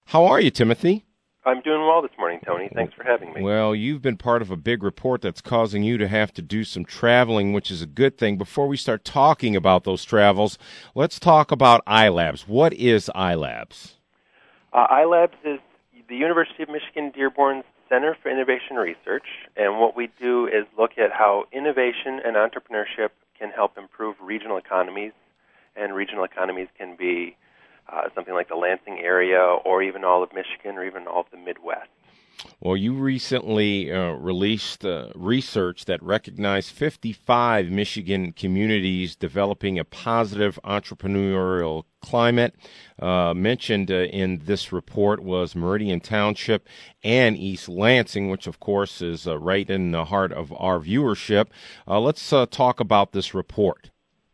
How are you, Timothy? I'm doing well this morning, Tony. Thanks for having me. Well, you've been part of a big report that's causing you to have to do some traveling, which is a good thing. Before we start talking about those travels, let's talk about iLabs. What is iLabs? iLabs is the University of Michigan Dearborn's Center for Innovation Research, and what we do is look at how innovation and entrepreneurship can help improve regional economies, and regional economies can be something like the Lansing area or even all of Michigan or even all of the Midwest. Well, you recently released research that recognized 55 Michigan communities developing a positive entrepreneurial climate. Mentioned in this report was Meridian Township and East Lansing, which, of course, is right in the heart of our viewership. Let's talk about this report.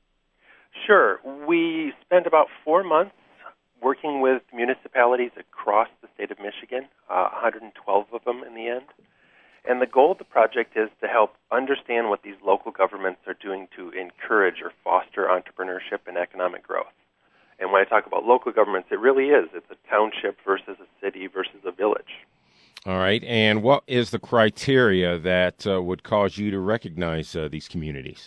Sure. We spent about 4 months working with municipalities across the state of Michigan, 112 of them in the end. And the goal of the project is to help understand what these local governments are doing to encourage or foster entrepreneurship and economic growth. And when I talk about local governments, it really is. It's a township versus a city versus a village. All right. And what is the criteria that would cause you to recognize these communities?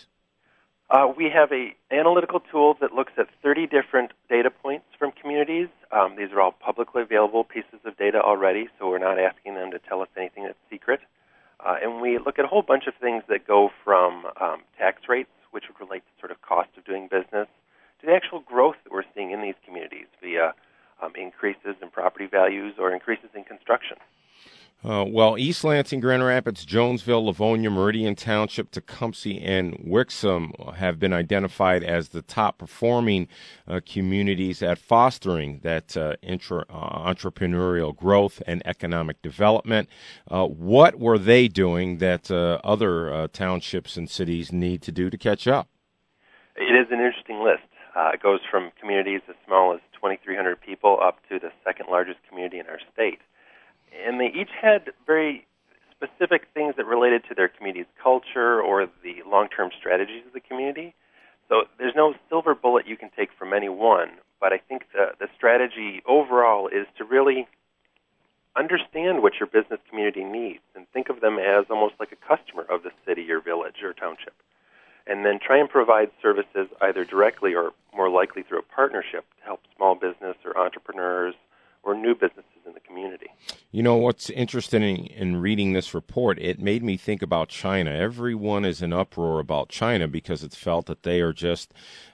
We have an analytical tool that looks at 30 different data points from communities. These are all publicly available pieces of data already, so we're not asking them to tell us anything that's secret. And we look at a whole bunch of things that go from tax rates, which would relate to sort of cost of doing business, to the actual growth that we're seeing in these communities via increases in property values or increases in construction. Well, East Lansing, Grand Rapids, Jonesville, Livonia, Meridian Township, Tecumseh, and Wixom have been identified as the top performing communities at fostering that entrepreneurial growth and economic development. What were they doing that other townships and cities need to do to catch up? It is an interesting list. It goes from communities as small as 2,300 people up to the second largest community in our state. And they each had very specific things that related to their community's culture or the long-term strategies of the community. So there's no silver bullet you can take from any one, but I think the strategy overall is to really understand what your business community needs and think of them as almost like a customer of the city or village or township. And then try and provide services either directly or more likely through a partnership to help small business or entrepreneurs or new businesses in the community. You know, what's interesting in reading this report, it made me think about China. Everyone is in uproar about China because it's felt that they are just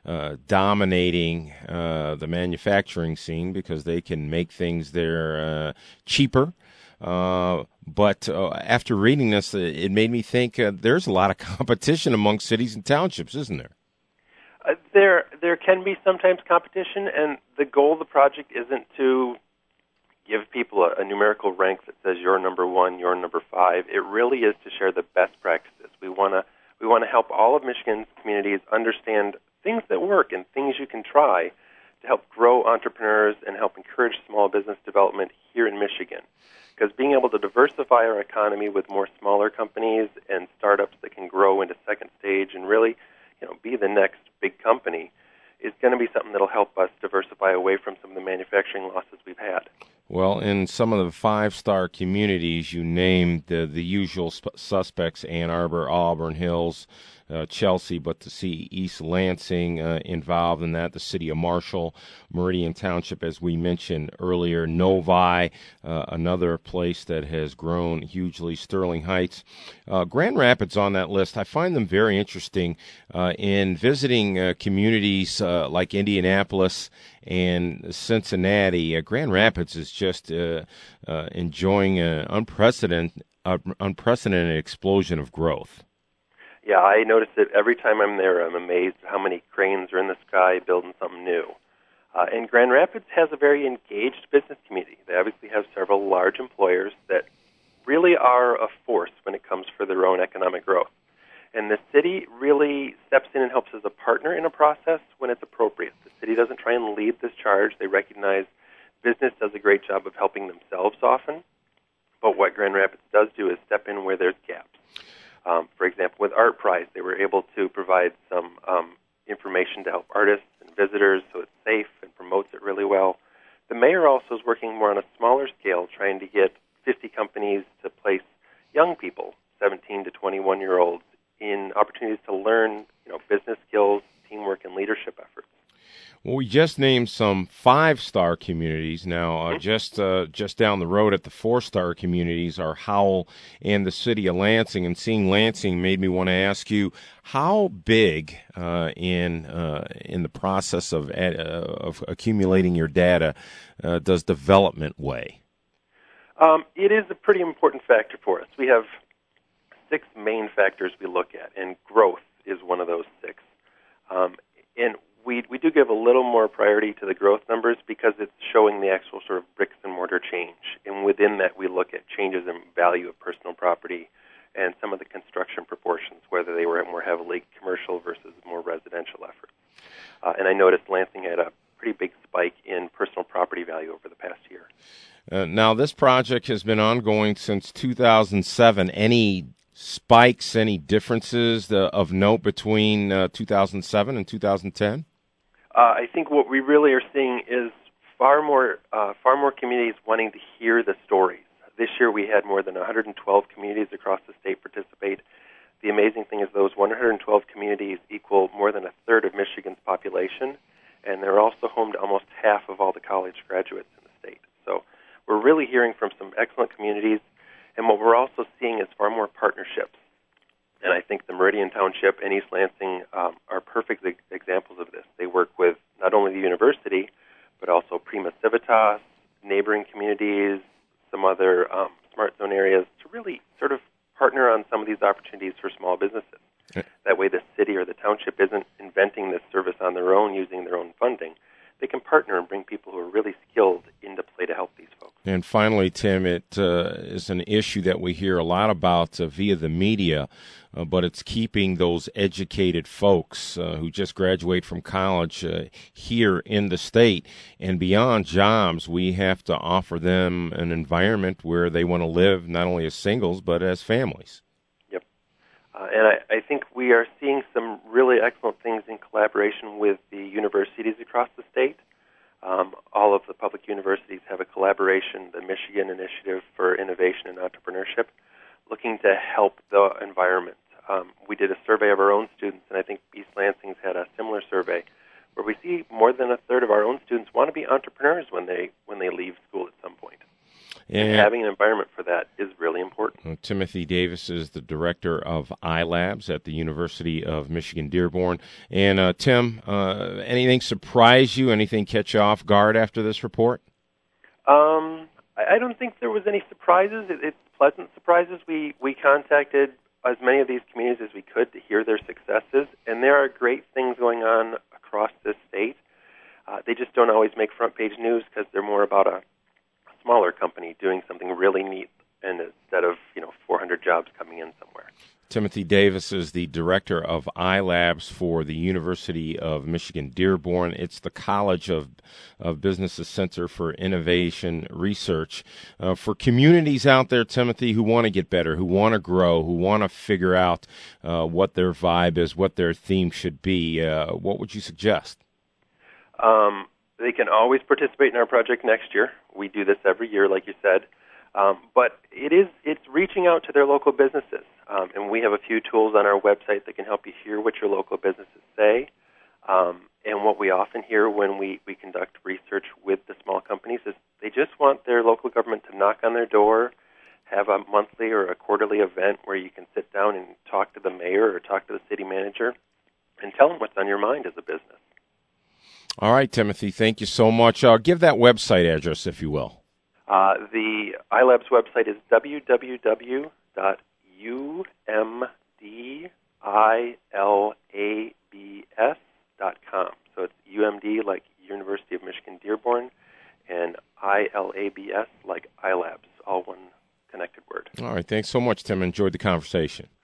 dominating the manufacturing scene because they can make things there cheaper. But after reading this, it made me think there's a lot of competition among cities and townships, isn't there? There can be sometimes competition, and the goal of the project isn't to give people a numerical rank that says you're number one, you're number five. It really is to share the best practices. We want to help all of Michigan's communities understand things that work and things you can try to help grow entrepreneurs and help encourage small business development here in Michigan. Because being able to diversify our economy with more smaller companies and startups that can grow into second stage and really, be the next big company is going to be something that will help us diversify away from some of the manufacturing losses we've had. Well, in some of the five-star communities, you named the usual suspects, Ann Arbor, Auburn Hills, Chelsea, but to see East Lansing involved in that, the city of Marshall, Meridian Township, as we mentioned earlier, Novi, another place that has grown hugely, Sterling Heights. Grand Rapids on that list, I find them very interesting in visiting communities like Indianapolis and Cincinnati. Grand Rapids is just enjoying an unprecedented explosion of growth. Yeah, I notice it every time I'm there. I'm amazed at how many cranes are in the sky building something new. And Grand Rapids has a very engaged business community. They obviously have several large employers that really are a force when it comes for their own economic growth. And the city really steps in and helps as a partner in a process when it's appropriate. The city doesn't try and lead this charge. They recognize business does a great job of helping themselves often. But what Grand Rapids does do is step in where there's gaps. For example, with Art Prize, they were able to provide some information to help artists and visitors so it's safe and promotes it really well. The mayor also is working working more on a smaller scale, trying to get 50 companies to place young people, 17 to 21-year-olds, in opportunities to learn, business skills, teamwork, and leadership efforts. Well, we just named some 5-star communities. Now, just down the road at the 4-star communities are Howell and the city of Lansing. And seeing Lansing made me want to ask you, how big in the process of accumulating your data does development weigh? It is a pretty important factor for us. We have 6 main factors we look at, and growth is one of those 6. And we do give a little more priority to the growth numbers because it's showing the actual sort of bricks and mortar change. And within that, we look at changes in value of personal property and some of the construction proportions, whether they were more heavily commercial versus more residential efforts. And I noticed Lansing had a pretty big spike in personal property value over the past year. Now, this project has been ongoing since 2007. Any spikes, any differences of note between 2007 and 2010? I think what we really are seeing is far more communities wanting to hear the stories. This year we had more than 112 communities across the state participate. The amazing thing is those 112 communities equal more than a third of Michigan's population, and they're also home to almost half of all the college graduates in the state. So we're really hearing from some excellent communities, and what we're also seeing is far more partnerships. And I think the Meridian Township and East Lansing are perfect examples of this. They work with not only the university, but also Prima Civitas, neighboring communities, some other smart zone areas to really sort of partner on some of these opportunities for small businesses. That way the city or the township isn't inventing this service on their own using their own funding. They can partner and bring people who are really skilled into play to help these folks. And finally, Tim, it is an issue that we hear a lot about via the media, but it's keeping those educated folks who just graduate from college here in the state. And beyond jobs, we have to offer them an environment where they want to live not only as singles, but as families. Yep. And I think we are seeing some really excellent things in collaboration with the universities across the state. All of the public universities have a collaboration, the Michigan Initiative for Innovation and Entrepreneurship, looking to help the environment. We did a survey of our own students, and I think East Lansing's had a similar survey, where we see more than a third of our own students want to be entrepreneurs when they leave school at some point. And having an environment for that is really important. Timothy Davis is the director of iLabs at the University of Michigan Dearborn. And Tim, anything surprise you? Anything catch you off guard after this report? I don't think there was any surprises. It's pleasant surprises. We contacted as many of these communities as we could to hear their successes, and there are great things going on across this state. They just don't always make front-page news because they're more about a smaller company doing something really neat, and instead of 400 jobs coming in somewhere. Timothy Davis is the director of iLabs for the University of Michigan Dearborn. It's the College of Business's Center for Innovation Research. For communities out there, Timothy, who want to get better, who want to grow, who want to figure out what their vibe is, what their theme should be, what would you suggest? They can always participate in our project next year. We do this every year, like you said. But it's reaching out to their local businesses. And we have a few tools on our website that can help you hear what your local businesses say. And what we often hear when we conduct research with the small companies is they just want their local government to knock on their door, have a monthly or a quarterly event where you can sit down and talk to the mayor or talk to the city manager and tell them what's on your mind as a business. All right, Timothy, thank you so much. Give that website address, if you will. The iLabs website is www.umdilabs.com. So it's UMD like University of Michigan Dearborn, and ILABS like iLabs, all one connected word. All right, thanks so much, Tim. Enjoyed the conversation.